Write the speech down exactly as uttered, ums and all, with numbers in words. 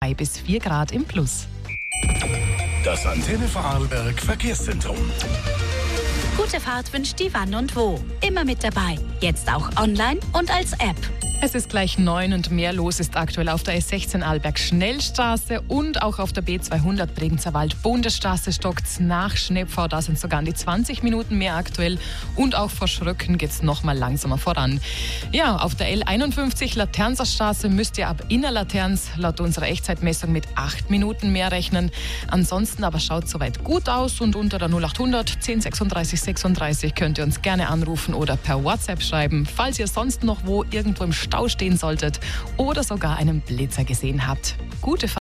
zwei bis vier Grad im Plus. Das Antenne Vorarlberg Verkehrszentrum. Gute Fahrt wünscht die Wann und Wo. Immer mit dabei. Jetzt auch online und als App. Es ist gleich neun und mehr los ist aktuell auf der S sechzehn Arlberg-Schnellstraße und auch auf der B zweihundert Bregenzer Wald-Bundesstraße stockt's nach Schnepfau. Da sind sogar an die zwanzig Minuten mehr aktuell und auch vor Schröcken geht's noch mal langsamer voran. Ja, auf der L einundfünfzig Laternser Straße müsst ihr ab Innerlaterns laut unserer Echtzeitmessung mit acht Minuten mehr rechnen. Ansonsten aber schaut soweit gut aus und unter der null achthundert zehn sechsunddreißig sechsunddreißig könnt ihr uns gerne anrufen oder per WhatsApp schreiben, falls ihr sonst noch wo irgendwo im Stau stehen solltet oder sogar einen Blitzer gesehen habt. Gute Fahrt.